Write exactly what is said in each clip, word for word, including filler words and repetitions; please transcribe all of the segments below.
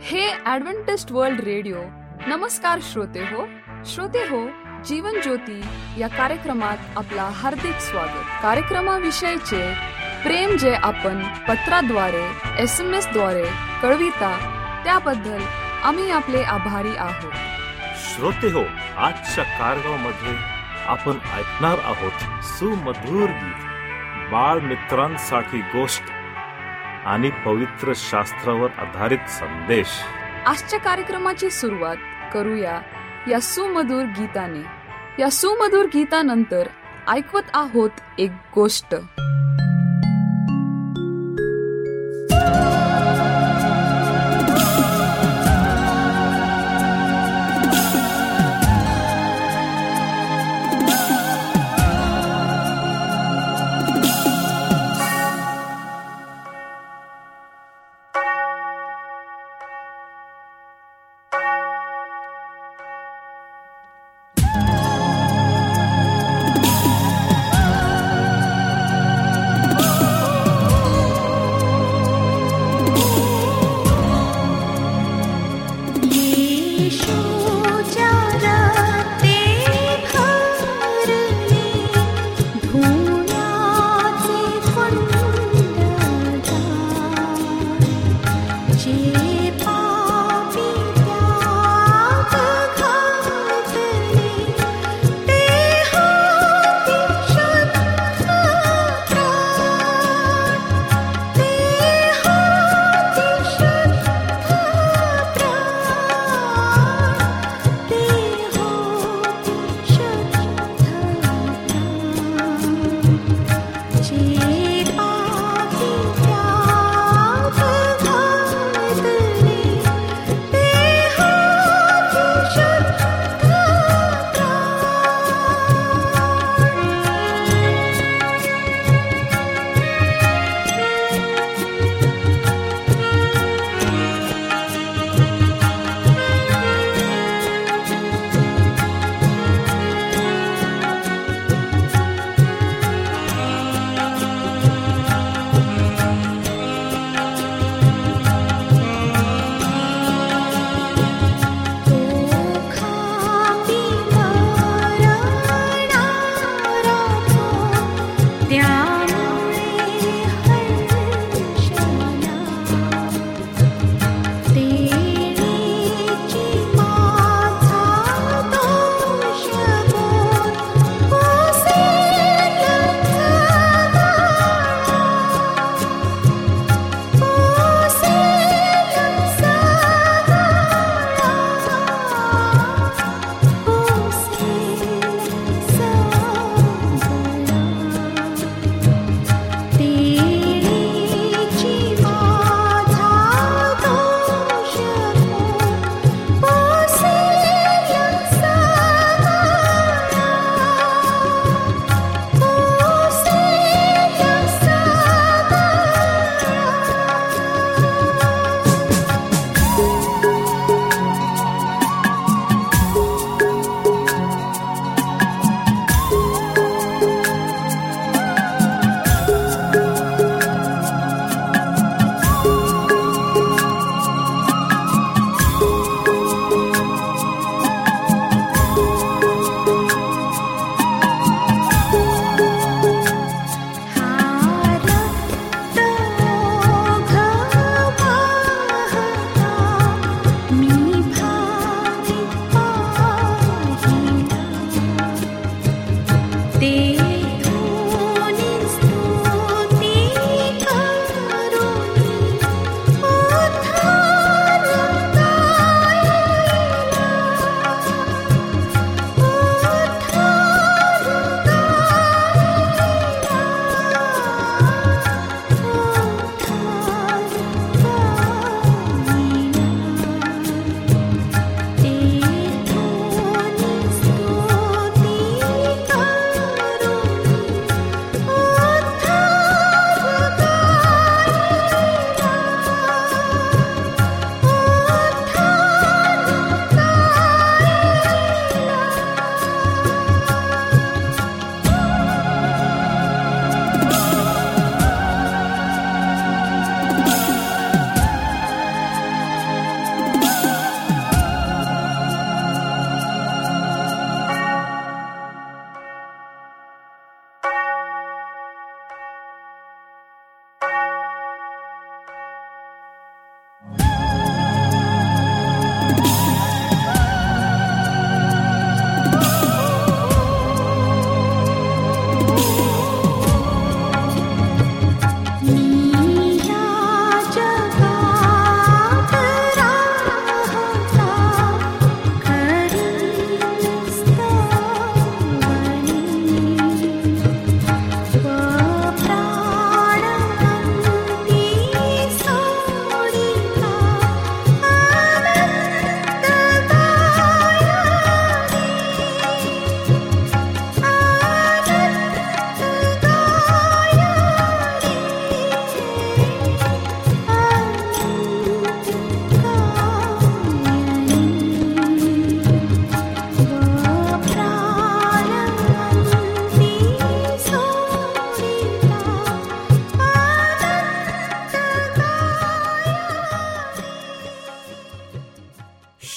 हे Adventist world radio. नमस्कार श्रोते हो श्रोते हो जीवन ज्योती या कार्यक्रमात आपला हार्दिक स्वागत. कार्यक्रमाविषयीचे प्रेम जे आपण पत्राद्वारे एस एम एस द्वारे कळविता त्याबद्दल आम्ही आपले आभारी आहोत. श्रोते हो, आजच्या कार्यक्रमामध्ये आपण ऐकणार आहोत सुमधुर गीत, बाळ मित्रांसाठी गोष्ट आणि पवित्र शास्त्रावर आधारित संदेश. आजच्या कार्यक्रमाची सुरुवात करूया या सुमधुर गीताने. या सुमधुर गीतानंतर ऐकवत आहोत एक गोष्ट.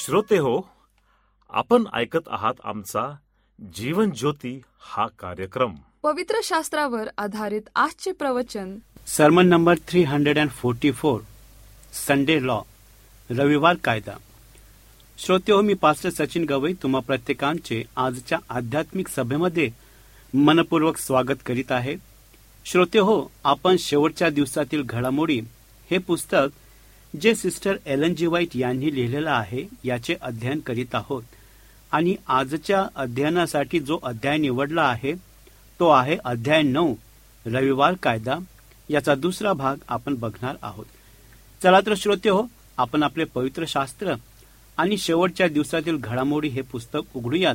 श्रोते हो, आपण ऐकत आहात आमचा जीवन ज्योती हा कार्यक्रम. पवित्र शास्त्रावर आधारित आजचे प्रवचन sermon number three hundred and forty four, Sunday law, रविवार कायदा. श्रोते हो, मी पास्टर सचिन गवई तुम्हा प्रत्येकांचे आजच्या आध्यात्मिक सभेमध्ये मनपूर्वक स्वागत करीत आहे. श्रोते हो, आपण शेवटच्या दिवसातील घडामोडी हे पुस्तक जे सिस्टर एलन जी व्हाईट यांनी लिहिलेलं आहे याचे अध्ययन करीत आहोत. आणि आजच्या अध्ययनासाठी जो अध्याय निवडला आहे तो आहे अध्याय नऊ, रविवार कायदा. याचा दुसरा भाग आपण बघणार आहोत. चला तर श्रोते हो, आपण आपले पवित्र शास्त्र आणि शेवटच्या दिवसातील घडामोडी हे पुस्तक उघडूयात.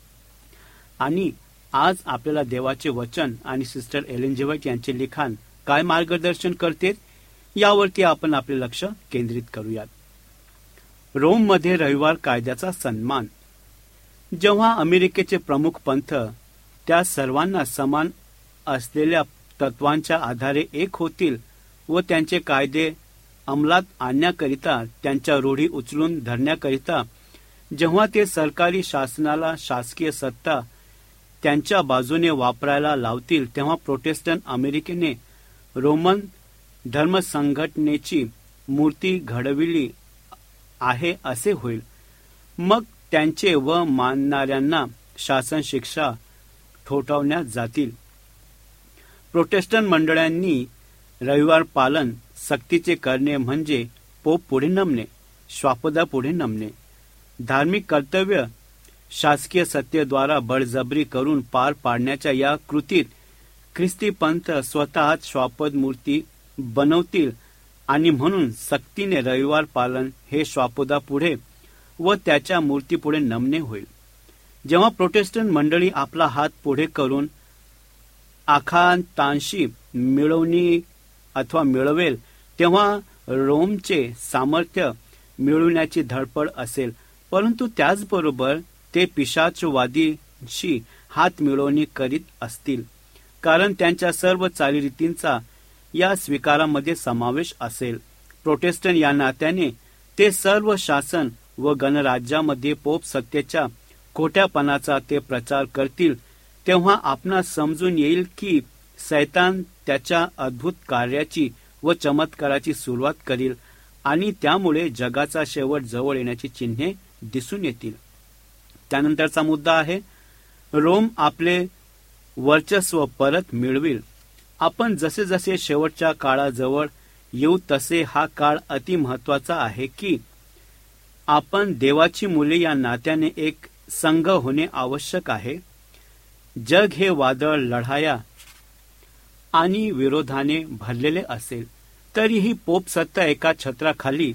आणि आज आपल्याला देवाचे वचन आणि सिस्टर एलन जी व्हाईट यांचे लिखाण काय मार्गदर्शन करते यावरती आपण आपले लक्ष केंद्रित करूयात. रोम मध्ये रविवार कायद्याचा सन्मान. जेव्हा अमेरिकेचे प्रमुख पंथ त्या सर्वांना समान असलेल्या तत्वांच्या आधारे एक होतील व त्यांचे कायदे अंमलात आणण्याकरिता, त्यांच्या रूढी उचलून धरण्याकरिता जेव्हा ते सरकारी शासनाला शासकीय सत्ता त्यांच्या बाजूने वापरायला लावतील, तेव्हा प्रोटेस्टंट अमेरिकेने रोमन धर्मसंघटनेची मूर्ती घडविली आहे असे होईल. मग त्यांचे व मानणाऱ्यांना शासन शिक्षा ठोठावण्यात जातील. प्रोटेस्टंट मंडळांनी रविवार पालन सक्तीचे करणे म्हणजे पोप पुढे नमणे, श्वापदा पुढे नमणे. धार्मिक कर्तव्य शासकीय सत्तेद्वारा बळजबरी करून पार पाडण्याच्या या कृतीत ख्रिस्ती पंथ स्वतःच श्वापद मूर्ती बनवतील आणि म्हणून सक्तीने रविवार पालन हे श्वापदा पुढे व त्याच्या मूर्तीपुढे नमणे होईल. जेव्हा प्रोटेस्टंट मंडळी आपला हात पुढे करून आखातांशी मिळवणी अथवा मिळवेल, तेव्हा रोमचे सामर्थ्य मिळवण्याची धडपड असेल. परंतु त्याचबरोबर ते पिशाचवादीशी हात मिळवणी करीत असतील, कारण त्यांच्या सर्व चालीरीतींचा या स्वीकारामध्ये समावेश असेल. प्रोटेस्टंट या नात्याने ते सर्व शासन व गणराज्यामध्ये पोप सत्तेच्या खोट्यापणाचा ते प्रचार करतील, तेव्हा आपणास समजून येईल की सैतान त्याच्या अद्भुत कार्याची व चमत्काराची सुरुवात करील आणि त्यामुळे जगाचा शेवट जवळ येण्याची चिन्हे दिसून येतील. त्यानंतरचा मुद्दा आहे रोम आपले वर्चस्व परत मिळविल. आपण जसे जसे शेवटच्या काळाजवळ येऊ तसे हा काळ अति महत्वाचा आहे की आपण देवाची मुले या नात्याने एक संघ होणे आवश्यक आहे. जग हे वादळ, लढाया आणि विरोधाने भरलेले असेल तरीही पोप सत्ता एका छत्राखाली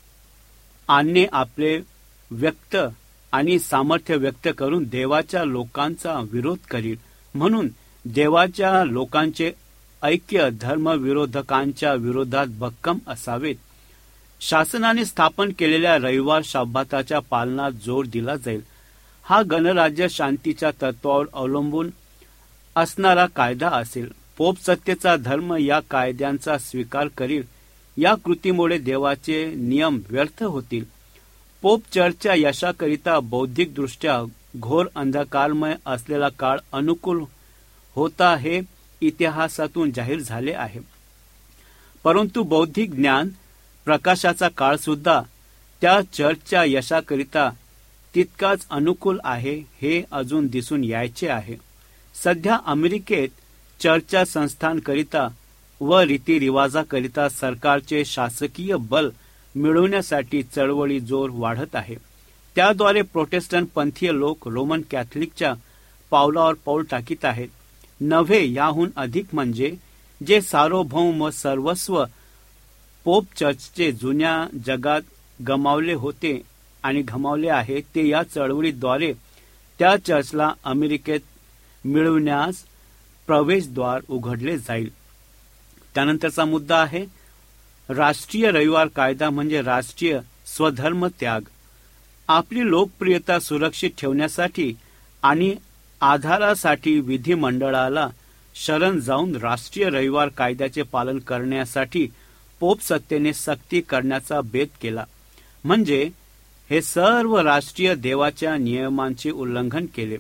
आणणे आपले व्यक्त आणि सामर्थ्य व्यक्त करून देवाच्या लोकांचा विरोध करील. म्हणून देवाच्या लोकांचे ऐक्य धर्मविरोधकांच्या विरोधात भक्कम असावेत. शासनाने स्थापन केलेल्या रविवार शब्दाच्या पालनात जोर दिला जाईल. हा गणराज्य शांतीच्या तत्वावर अवलंबून असणारा कायदा असेल. पोप सत्तेचा धर्म या कायद्यांचा स्वीकार करील. या कृतीमुळे देवाचे नियम व्यर्थ होतील. पोप चर्चच्या यशाकरिता बौद्धिकदृष्ट्या घोर अंधकारमय असलेला काळ अनुकूल होता हे इतिहासातून जाहीर झाले आहे. परंतु बौद्धिक ज्ञान प्रकाशाचा काळ सुद्धा त्या चर्चच्या यशाकरिता तितकाच अनुकूल आहे हे अजून दिसून यायचे आहे. सध्या अमेरिकेत चर्चच्या संस्थांकरिता व रीतिरिवाजाकरिता सरकारचे शासकीय बल मिळवण्यासाठी चळवळी जोर वाढत आहे. त्याद्वारे प्रोटेस्टंट पंथीय लोक रोमन कॅथलिकच्या पावलावर पाऊल टाकीत आहेत. नव्हे, याहून अधिक म्हणजे जे सार्वभौम व सर्वस्व पोप चर्चचे जुन्या जगात गमावले होते आणि गमावले आहे ते या चळवळीद्वारे त्या चर्चला अमेरिकेत मिळवण्यास प्रवेशद्वार उघडले जाईल. त्यानंतरचा मुद्दा आहे राष्ट्रीय रविवार कायदा म्हणजे राष्ट्रीय स्वधर्म त्याग. आपली लोकप्रियता सुरक्षित ठेवण्यासाठी आणि आधारासाठी विधिमंडळाला शरण जाऊन राष्ट्रीय रविवार कायद्याचे पालन करण्यासाठी पोप सत्तेने सक्ती करण्याचा बेत केला. म्हणजे हे सर्व राष्ट्रीय देवाच्या नियमांचे उल्लंघन केले.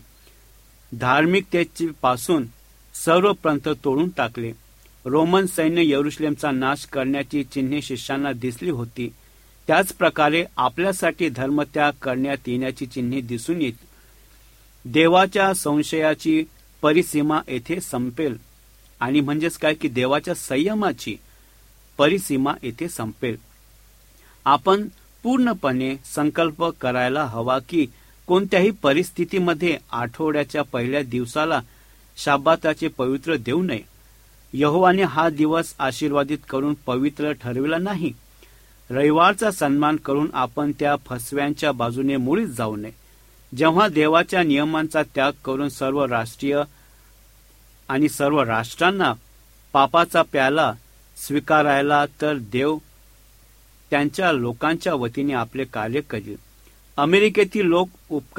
धार्मिकतेपासून सर्व पंथ तोडून टाकले. रोमन सैन्य यरुशलेमचा नाश करण्याची चिन्हे शिष्यांना दिसली होती. त्याच प्रकारे आपल्यासाठी धर्मत्याग करण्यात येण्याची चिन्हे दिसून येत. देवाच्या संशयाची परिसीमा येथे संपेल. आणि म्हणजेच काय की देवाच्या संयमाची परिसीमा येथे संपेल. आपण पूर्णपणे संकल्प करायला हवा की कोणत्याही परिस्थितीमध्ये आठवड्याच्या पहिल्या दिवसाला शाबाताचे पवित्र देऊ नये. यहोवाने हा दिवस आशीर्वादित करून पवित्र ठरविला नाही. रविवारचा सन्मान करून आपण त्या फसव्यांच्या बाजूने मुळीच जाऊ नये. जेव्हा देवाच्या नियमांचा त्याग करून सर्व राष्ट्रीय आणि सर्व राष्ट्रांना पापाचा प्याला स्वीकारायला, तर देव त्यांच्या लोकांच्या वतीने आपले कार्य करेल. अमेरिकेतील लोक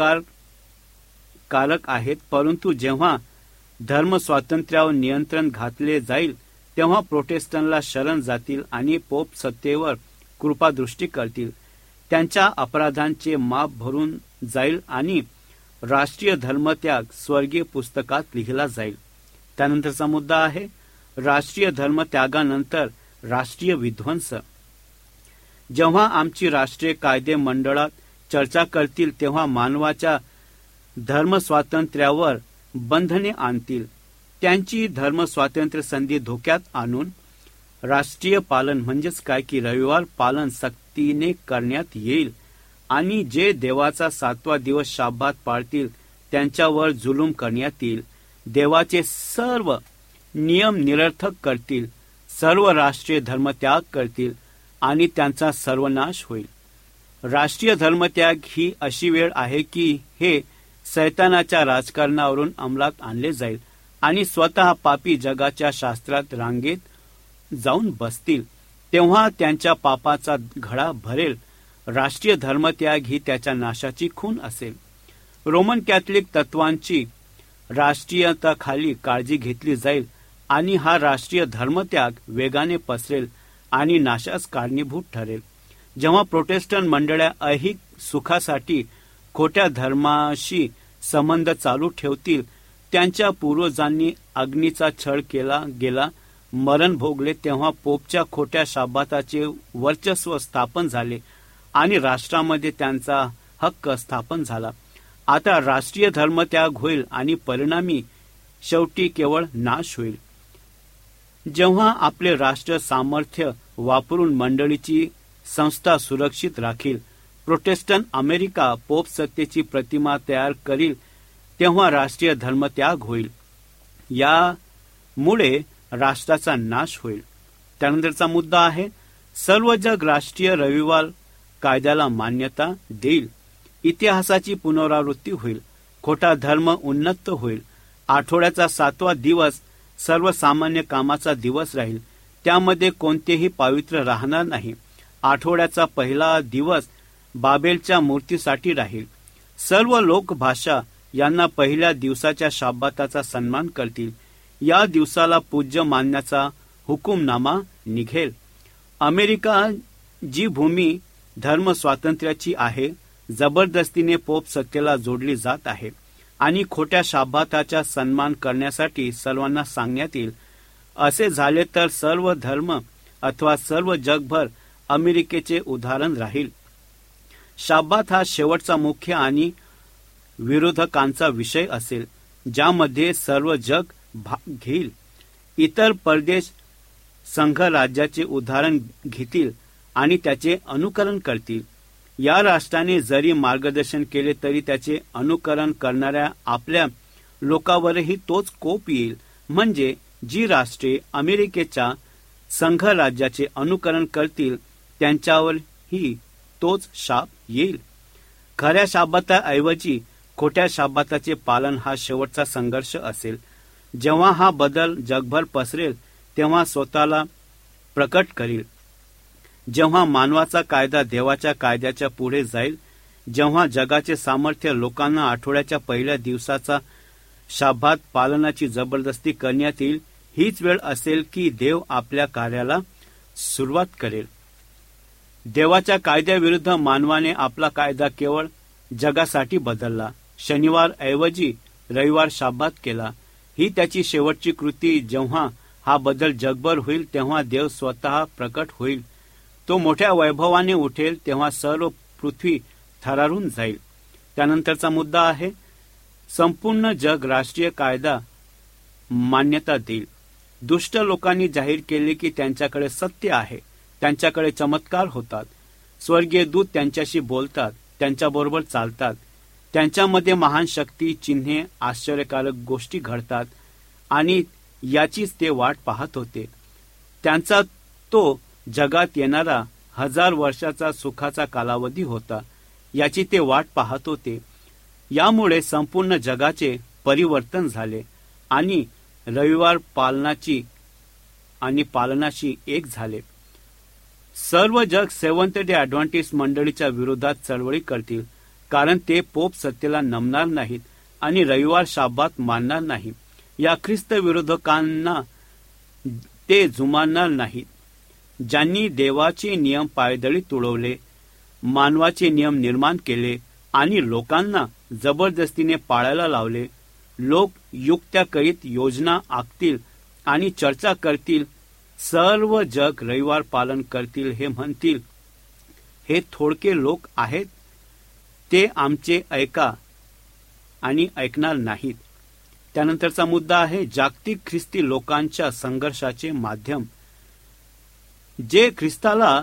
उपकारकारक आहेत, परंतु जेव्हा धर्म स्वातंत्र्यावर नियंत्रण घातले जाईल तेव्हा प्रोटेस्टंटला शरण जातील आणि पोप सत्तेवर कृपादृष्टी करतील. त्यांच्या अपराधांचे माप भरून जाईल आणि राष्ट्रीय धर्मत्याग स्वर्गीय पुस्तकात लिहिला जाईल. त्यानंतरचा मुद्दा आहे राष्ट्रीय धर्मत्यागानंतर राष्ट्रीय विध्वंस. जेव्हा आमची राष्ट्रीय कायदे मंडळात चर्चा करतील तेव्हा मानवाच्या धर्मस्वातंत्र्यावर बंधने आणतील. त्यांची धर्मस्वातंत्र्य संधी धोक्यात आणून राष्ट्रीय पालन म्हणजेच काय की रविवार पालन सक्तीने करण्यात येईल आणि जे देवाचा सातवा दिवस शाब्बात पाळतील त्यांच्यावर जुलूम करण्यात येईल. देवाचे सर्व नियम निरर्थक करतील. सर्व राष्ट्रीय धर्मत्याग करतील आणि त्यांचा सर्वनाश होईल. राष्ट्रीय धर्मत्याग ही अशी वेळ आहे की हे सैतानाच्या राजकारणावरून अंमलात आणले जाईल आणि स्वतः पापी जगाच्या शास्त्रात रांगेत जाऊन बसतील. तेव्हा त्यांच्या पापाचा घडा भरेल. राष्ट्रीय धर्मत्याग ही त्याच्या नाशाची खूण असेल. रोमन कॅथलिक तत्वांची राष्ट्रीयताखाली काळजी घेतली जाईल आणि हा राष्ट्रीय धर्मत्याग वेगाने पसरेल आणि नाशास कारणीभूत ठरेल. जेव्हा प्रोटेस्टंट मंडळ्या ऐहिक सुखासाठी खोट्या धर्माशी संबंध चालू ठेवतील, त्यांच्या पूर्वजांनी अग्नीचा छळ केला गेला, मरण भोगले, तेव्हा पोपच्या खोट्या शाबाताचे वर्चस्व स्थापन झाले आणि राष्ट्रामध्ये त्यांचा हक्क स्थापन झाला. आता राष्ट्रीय धर्मत्याग होईल आणि परिणामी शेवटी केवळ नाश होईल. जेव्हा आपले राष्ट्र सामर्थ्य वापरून मंडळीची संस्था सुरक्षित राखील, प्रोटेस्टंट अमेरिका पोप सत्तेची प्रतिमा तयार करील, तेव्हा राष्ट्रीय धर्मत्याग होईल. यामुळे राष्ट्राचा नाश होईल. त्यानंतरचा मुद्दा आहे सर्व जग राष्ट्रीय रविवार कायद्याला मान्यता देईल. इतिहासाची पुनरावृत्ती होईल. खोटा धर्म उन्नत होईल. आठवड्याचा सातवा दिवस सर्वसामान्य कामाचा दिवस राहील. त्यामध्ये कोणतेही पावित्र्य राहणार नाही. आठवड्याचा पहिला दिवस बाबेलच्या मूर्तीसाठी राहील. सर्व लोक भाषा यांना पहिल्या दिवसाच्या शाब्बाताचा सन्मान करतील. या दिवसाला पूज्य मानण्याचा हुकुमनामा निघेल. अमेरिका जी भूमी धर्म स्वातंत्र्याची आहे, जबरदस्तीने पोप सत्तेला जोडली जात आहे आणि खोट्या शाब्बाताचा सन्मान करण्यासाठी सर्वांना सांगण्यात येईल. असे झाले तर सर्व धर्म अथवा सर्व जगभर अमेरिकेचे उदाहरण राहील. शाब्बात हा शेवटचा मुख्य आणि विरोधकांचा विषय असेल, ज्यामध्ये सर्व जग भाग घेईल. इतर परदेश संघ राज्याचे उदाहरण घेतील आणि त्याचे अनुकरण करतील. या राष्ट्राने जरी मार्गदर्शन केले तरी त्याचे अनुकरण करणाऱ्या आपल्या लोकांवरही तोच कोप येईल. म्हणजे जी राष्ट्रे अमेरिकेच्या संघ राज्याचे अनुकरण करतील त्यांच्यावरही तोच शाप येईल. खऱ्या शाब्बाताऐवजी खोट्या शाब्बाताचे पालन हा शेवटचा संघर्ष असेल. जेव्हा हा बदल जगभर पसरेल तेव्हा स्वतःला प्रकट करील. जेव्हा मानवाचा कायदा देवाच्या कायद्याच्या पुढे जाईल, जेव्हा जगाचे सामर्थ्य लोकांना आठवड्याच्या पहिल्या दिवसाचा शाब्बात पालनाची जबरदस्ती करण्यात येईल, हीच वेळ असेल की देव आपल्या कार्याला सुरुवात करेल. देवाच्या कायद्याविरुद्ध मानवाने आपला कायदा केवळ जगासाठी बदलला. शनिवार ऐवजी रविवार शाब्बात केला. ही त्याची शेवटची कृती. जेव्हा हा बदल जगभर होईल तेव्हा देव स्वतः प्रकट होईल. तो मोठ्या वैभवाने उठेल तेव्हा सर्व पृथ्वी थरारून जाईल. त्यानंतरचा मुद्दा आहे, संपूर्ण जग राष्ट्रीय कायदा मान्यता देईल. दुष्ट लोकांनी जाहीर केले की त्यांच्याकडे सत्य आहे. त्यांच्याकडे चमत्कार होतात. स्वर्गीय दूत त्यांच्याशी बोलतात, त्यांच्याबरोबर चालतात. त्यांच्यामध्ये महान शक्ती, चिन्हे, आश्चर्यकारक गोष्टी घडतात आणि याचीच ते वाट पाहत होते. त्यांचा तो जगात येणारा हजार वर्षाचा सुखाचा कालावधी होता. याची ते वाट पाहत होते. यामुळे संपूर्ण जगाचे परिवर्तन झाले आणि रविवार पालनाची आणि पालनाशी एक झाले. सर्व जग सेव्हन्थ डे ॲडव्हेंटिस्ट मंडळीच्या विरोधात चळवळी करतील, कारण ते पोप सत्तेला नमणार नाहीत आणि रविवार शाब्बात मानणार नाही. या ख्रिस्त विरोधकांना ते जुमानणार नाहीत. ज्यांनी देवाचे नियम पायदळी तुडवले, मानवाचे नियम निर्माण केले आणि लोकांना जबरदस्तीने पाळायला लावले. लोक युक्त्या करीत योजना आखतील आणि चर्चा करतील. सर्व जग रविवार पालन करतील हे म्हणतील. हे थोडके लोक आहेत, ते आमचे ऐका आणि ऐकणार नाहीत. त्यानंतरचा मुद्दा आहे, जागतिक ख्रिस्ती लोकांच्या संघर्षाचे माध्यम. जे ख्रिस्ताला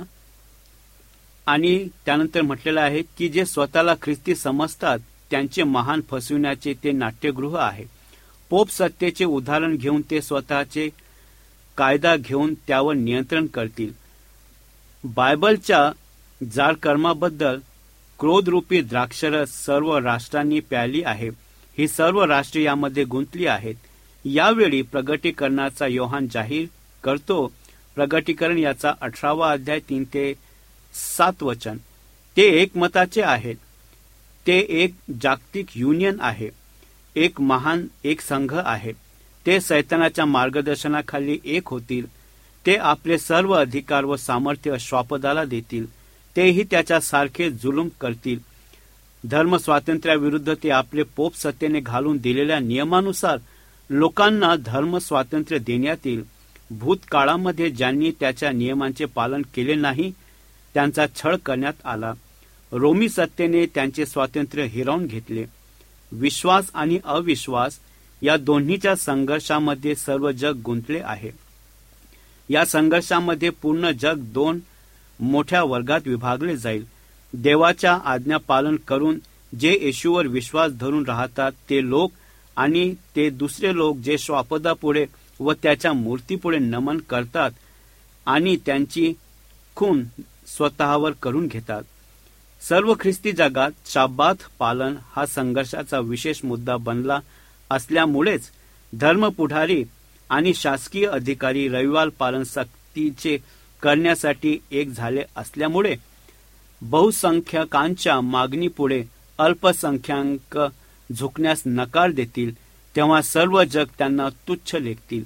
आणि त्यानंतर म्हटलेलं आहे की जे स्वतःला ख्रिस्ती समजतात त्यांचे महान फसविण्याचे ते नाट्यगृह आहे. पोप सत्तेचे उदाहरण घेऊन ते स्वतःचे कायदा घेऊन त्यावर नियंत्रण करतील. बायबलच्या जाड कर्माबद्दल क्रोधरूपी द्राक्षरस सर्व राष्ट्रांनी प्याली आहे. ही सर्व राष्ट्रे यामध्ये गुंतली आहेत. यावेळी प्रगटीकरणाचा योहान जाहीर करतो. प्रगटीकरण याचा अठरावा अध्याय तीन ते सात वचन. ते एकमताचे आहेत. ते एक जागतिक युनियन आहे. एक महान एक संघ आहे. ते सैतानाच्या मार्गदर्शनाखाली एक होतील. ते आपले सर्व अधिकार व सामर्थ्य श्वापदाला देतील. तेही त्याच्या सारखे जुलूम करतील. धर्म स्वातंत्र्याविरुद्ध ते आपले पोप सत्तेने घालून दिलेल्या नियमानुसार लोकांना धर्म स्वातंत्र्य देण्यात येईल. भूतकाळामध्ये ज्यांनी त्याच्या नियमांचे पालन केले नाही त्यांचा छळ करण्यात आला. रोमी सत्तेने त्यांचे स्वातंत्र्य हिरावून घेतले. विश्वास आणि अविश्वास या दोन्हीच्या संघर्षामध्ये सर्व जग गुंतले आहे. या संघर्षामध्ये पूर्ण जग दोन मोठ्या वर्गात विभागले जाईल. देवाच्या आज्ञा पालन करून जे येशूवर विश्वास धरून राहतात ते लोक आणि ते दुसरे लोक जे श्वापदापुढे व त्याच्या मूर्तीपुढे नमन करतात आणि त्यांची खून स्वतःवर करून घेतात. सर्व ख्रिस्ती जगात शाब्बात पालन हा संघर्षाचा विशेष मुद्दा बनला असल्यामुळेच धर्मपुढारी आणि शासकीय अधिकारी रविवार पालन सक्तीचे करण्यासाठी एक झाले असल्यामुळे बहुसंख्याकांच्या मागणीपुढे अल्पसंख्याक झुकण्यास नकार देतील तेव्हा सर्व जग त्यांना तुच्छ लेखतील.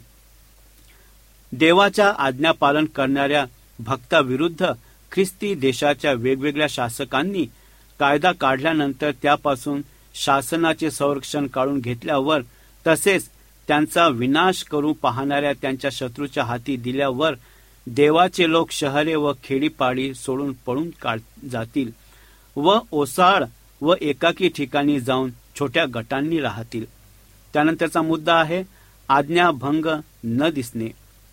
देवाच्या आज्ञा पालन करणाऱ्या भक्ताविरुद्ध ख्रिस्ती देशाच्या वेगवेगळ्या शासकांनी कायदा काढल्यानंतर त्यापासून शासनाचे संरक्षण काढून घेतल्यावर तसेच त्यांचा विनाश करू पाहणाऱ्या त्यांच्या शत्रूच्या हाती दिल्यावर देवाचे लोक शहरे व खेडीपाडी सोडून पळून जातील व ओसाड व एकाकी ठिकाणी जाऊन छोट्या गटांनी राहतील. त्यानंतरचा मुद्दा आहे आज्ञाभंग न दिसणे.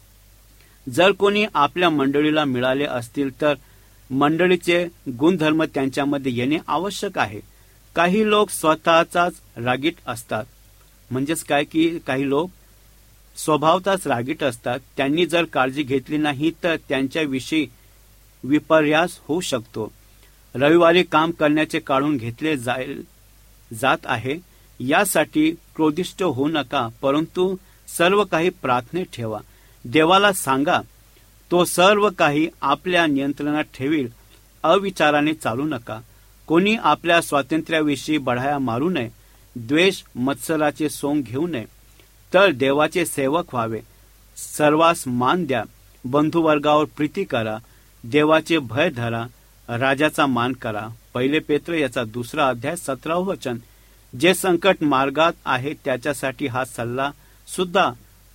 जर कोणी आपल्या मंडळीला मिळाले असतील तर मंडळीचे गुणधर्म त्यांच्यामध्ये येणे आवश्यक आहे. काही लोक स्वतःचाच रागीट असतात. म्हणजेच काय की काही लोक स्वभावताच रागीट असतात. त्यांनी जर काळजी घेतली नाही तर त्यांच्याविषयी विपर्यास होऊ शकतो. रविवारी काम करण्याचे काढून घेतले जात आहे यासाठी क्रोधिष्ट होऊ नका, परंतु सर्व काही प्रार्थनेत ठेवा. देवाला सांगा, तो सर्व काही आपल्या नियंत्रणात ठेवील. अविचाराने चालू नका. कोणी आपल्या स्वातंत्र्याविषयी बढाया मारू नये. द्वेष मत्सराचे सोंग घेऊ नये, तर देवाचे सेवक व्हावे. सर्वांस मान द्या. बंधुवर्गावर प्रीती करा. देवाचे भय धरा, राजाचा मान करा. पहिले पेत्र याचा दुसरा अध्याय सतरावं वचन. जे संकट मार्गात आहे त्याच्यासाठी हा सल्ला सुद्धा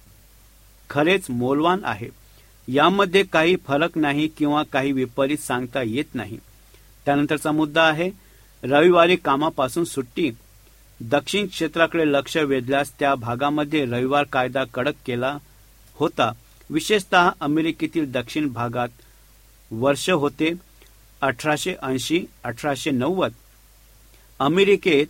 खरेच मौल्यवान आहे. यामध्ये काही फरक नाही किंवा काही विपरीत सांगता येत नाही. त्यानंतरचा मुद्दा आहे रविवारी कामापासून सुट्टी. दक्षिण क्षेत्राकडे लक्ष वेधल्यास त्या भागामध्ये रविवार कायदा कडक केला होता. विशेषतः अमेरिकेतील दक्षिण भागात वर्ष होते अठराशे ऐंशी अठराशे नव्वद. अमेरिकेत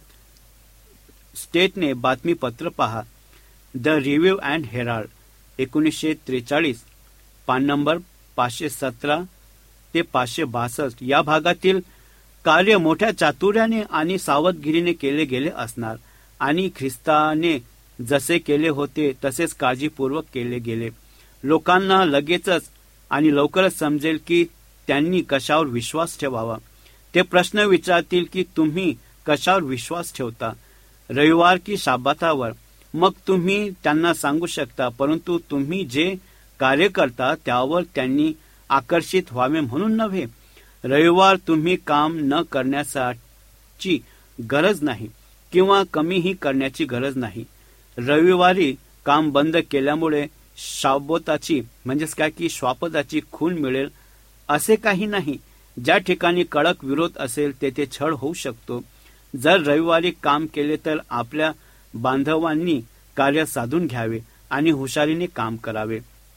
स्टेटने बातमीपत्र पहा. द रिव्ह्यू अँड हेराल्ड एकोणीसशे त्रेचाळीस पान नंबर पाचशे सतरा ते पाचशे बासष्ट. या भागातील कार्य मोठ्या चातुर्याने आणि सावधगिरीने केले गेले असणार आणि ख्रिस्ताने जसे केले होते तसेच काळजीपूर्वक केले गेले. लोकांना लगेचच आणि लवकरच समजेल की त्यांनी कशावर विश्वास ठेवावा. ते प्रश्न विचारतील की तुम्ही कशावर विश्वास ठेवता, रविवार की शाबातावर. मग तुम्ही त्यांना सांगू शकता, परंतु तुम्ही जे कार्य करता त्यावर त्यांनी आकर्षित व्हावे म्हणून नव्हे. रविवार तुम्ही काम न करण्याची गरज नाही किंवा कमीही करण्याची गरज नाही. रविवारी काम बंद केल्यामुळे शाबोताची म्हणजेच काय की श्वापदाची खून मिळेल असे काही नाही. ज्या ठिकाणी कडक विरोध असेल तेथे छळ होऊ शकतो. जर रविवारी काम केले तर आपल्या बांधवांनी कार्य साधून घ्यावे आणि हुशारीने काम करावे.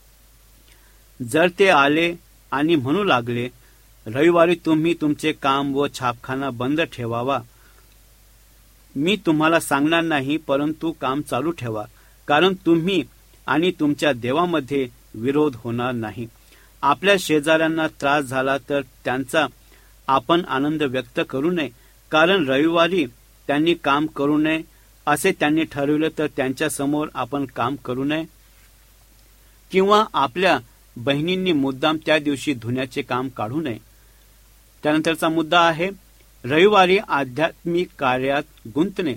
जर ते आले आणि म्हणू लागले रविवारी तुम्ही तुमचे काम व छापखाना बंद ठेवावा, मी तुम्हाला सांगणार नाही, परंतु काम चालू ठेवा, कारण तुम्ही आणि तुमच्या देवामध्ये विरोध होणार नाही. आपल्या शेजाऱ्यांना त्रास झाला तर त्यांचा आपण आनंद व्यक्त करू नये, कारण रविवारी त्यांनी काम करू नये असे त्यांनी ठरविले तर त्यांच्या समोर आपण काम करू नये. किंवा आपल्या बहिणींनी मुद्दाम त्या दिवशी धुण्याचे काम काढू नये. त्यानंतरचा मुद्दा आहे रविवारी आध्यात्मिक कार्यात गुंतणे.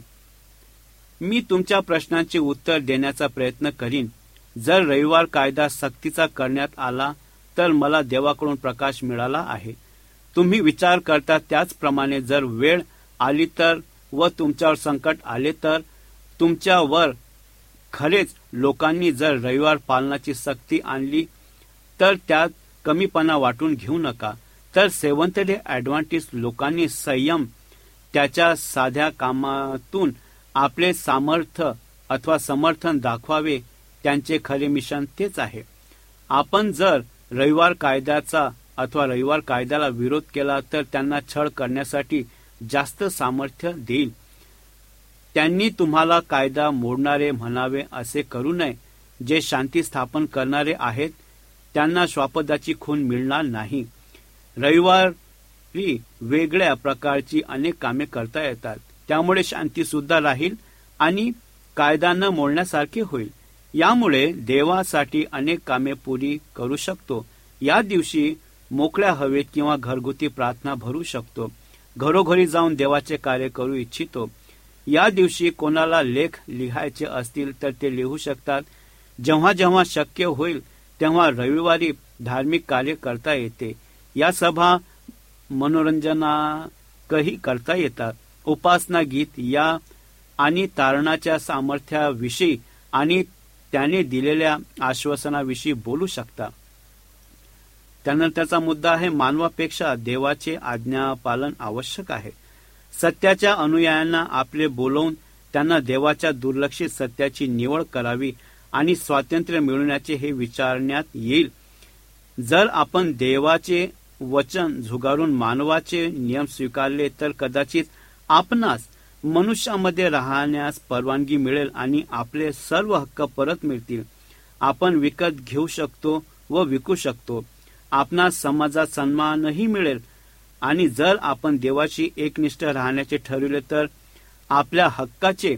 मी तुमच्या प्रश्नांचे उत्तर देण्याचा प्रयत्न करीन. जर रविवार कायदा सक्तीचा करण्यात आला तर मला देवाकडून प्रकाश मिळाला आहे. तुम्ही विचार करता त्याचप्रमाणे जर वेळ आली तर व तुमच्यावर संकट आले तर तुमच्यावर खरेच लोकांनी जर रविवार पालनाची सक्ती आणली तर त्यात कमीपणा वाटून घेऊ नका. तर सेवंथ डे ॲडव्हेंटिस्ट लोकांनी संयम त्याच्या साध्या कामातून आपले सामर्थ्य अथवा समर्थन दाखवावे. त्यांचे खरे मिशन तेच आहे. आपण जर रविवार कायद्याचा अथवा रविवार कायद्याला विरोध केला तर त्यांना छळ करण्यासाठी जास्त सामर्थ्य देईल. त्यांनी तुम्हाला कायदा मोडणारे म्हणावे असे करू नये. जे शांती स्थापन करणारे आहेत त्यांना श्वापदाची खून मिळणार नाही. रविवारी वेगळ्या प्रकारची अनेक कामे करता येतात, त्यामुळे शांती सुद्धा राहील आणि कायदा न मोडण्यासारखे होईल. यामुळे देवासाठी अनेक कामे पुरी करू शकतो. या दिवशी मोकळ्या हवेत किंवा घरगुती प्रार्थना भरू शकतो. घरोघरी जाऊन देवाचे कार्य करू इच्छितो. या दिवशी कोणाला लेख लिहायचे असतील तर ते लिहू शकतात. जेव्हा जेव्हा शक्य होईल तेव्हा रविवारी धार्मिक कार्य करता येते. या सभा मनोरंजनाकही करता येतात. उपासना गीत या आणि तारणाच्या सामर्थ्याविषयी आणि त्याने दिलेल्या आश्वासनाविषयी बोलू शकता. त्यानंतरचा मुद्दा आहे मानवापेक्षा देवाचे आज्ञापालन आवश्यक आहे. सत्याच्या अनुयायांना आपले बोलवून त्यांना देवाच्या दुर्लक्षित सत्याची निवड करावी आणि स्वातंत्र्य मिळवण्याचे हे विचारण्यात येईल. जर आपण देवाचे वचन झुगारून मानवाचे नियम स्वीकारले तर कदाचित आपणास मनुष्यामध्ये राहण्यास परवानगी मिळेल आणि आपले सर्व हक्क परत मिळतील. आपण विकत घेऊ शकतो व विकू शकतो. आपणास समाजात सन्मानही मिळेल आणि जर आपण देवाशी एकनिष्ठ राहण्याचे ठरविले तर आपल्या हक्काचे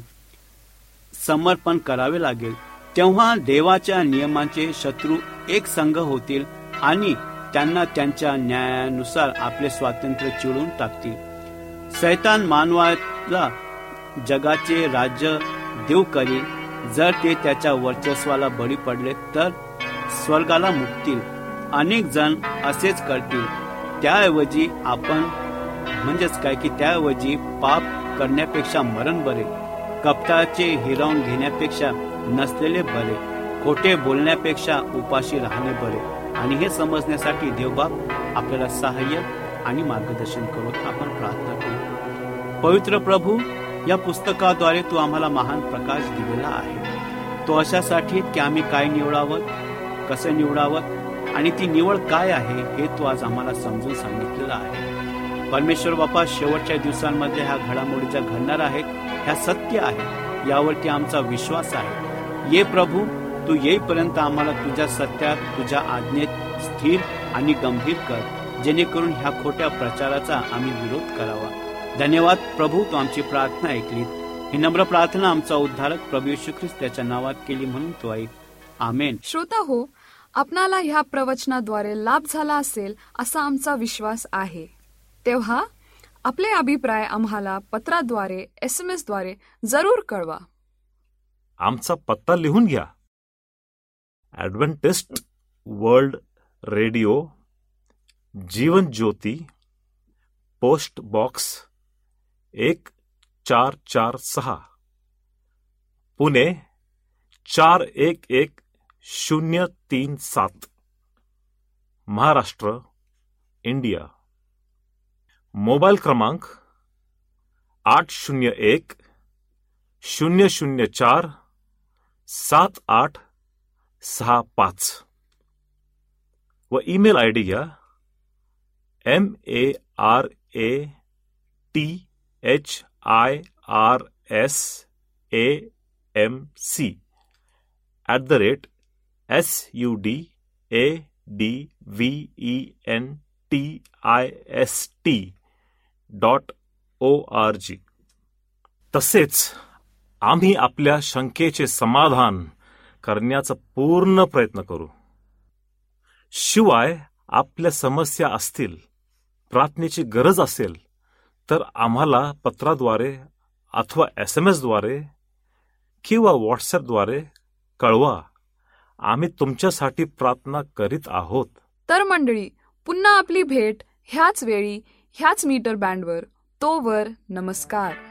समर्पण करावे लागेल. तेव्हा देवाच्या नियमांचे शत्रू एक संघ होतील आणि त्यांना त्यांच्या न्यायानुसार आपले स्वातंत्र्य चिडून टाकतील. सैतान मानवाला जगाचे राज्य देव करील. जर ते त्याच्या वर्चस्वाला बळी पडले तर स्वर्गाला मुकतील. अनेक जण असेच करतील. त्याऐवजी आपण म्हणजेच काय की त्याऐवजी पाप करण्यापेक्षा मरण बरे, कपटाचे हिरावून घेण्यापेक्षा नसलेले बरे, खोटे बोलण्यापेक्षा उपाशी राहणे बरे. आणि हे समजण्यासाठी देवबाप आपल्याला सहाय्य आणि मार्गदर्शन करून आपण प्रार्थना करू. पवित्र प्रभू, या पुस्तकाद्वारे तू आम्हाला महान प्रकाश दिलेला आहे. तो अशासाठी की आम्ही काय निवडावं, कसं निवडावं आणि ती निवड काय आहे हे तू आज आम्हाला समजून सांगितलेलं आहे. परमेश्वर बापा, शेवटच्या दिवसांमध्ये ह्या घडामोडी ज्या घडणार आहेत ह्या सत्य आहे, यावरती आमचा विश्वास आहे. ये प्रभू, तू येईपर्यंत आम्हाला तुझ्या सत्यात, तुझ्या आज्ञेत स्थिर आणि गंभीर कर, जेणेकरून ह्या खोट्या प्रचाराचा आम्ही विरोध करावा. धन्यवाद प्रभू, तू आमची प्रार्थना ऐकली. ही नम्र प्रार्थना आमचा उद्धारक प्रभू येशू ख्रिस्ताच्या नावात केली म्हणून तू ऐक. आमेन. श्रोता हो, आपणाला ह्या प्रवचनाद्वारे लाभ झाला असेल असा आमचा विश्वास आहे. तेव्हा आपले अभिप्राय आम्हाला पत्राद्वारे, एस एम एस द्वारे जरूर कळवा. आमचा पत्ता लिहून घ्या. Adventist world radio, Jeevan Jyoti, post box एक चार चार सहा, पुणे चार एक एक शून्य तीन सात, महाराष्ट्र, इंडिया. मोबाईल क्रमांक आठ शून्य एक शून्य शून्य चार सात आठ सहा पाच व ईमेल आय डी घ्या. M A R A T H I R S A M C at the rate S U D A D V E N T I S T dot O R G. तसेच आम्ही आपल्या शंकेचे समाधान करण्याचा पूर्ण प्रयत्न करू. शिवाय आपल्या समस्या असतील, प्रार्थनेची गरज असेल तर आम्हाला पत्राद्वारे अथवा एस एम एस द्वारे किंवा व्हॉट्सअपद्वारे कळवा. आम्ही तुमच्यासाठी प्रार्थना करीत आहोत. तर मंडळी, पुन्हा आपली भेट ह्याच वेळी ह्याच मीटर बँडवर. तोवर नमस्कार.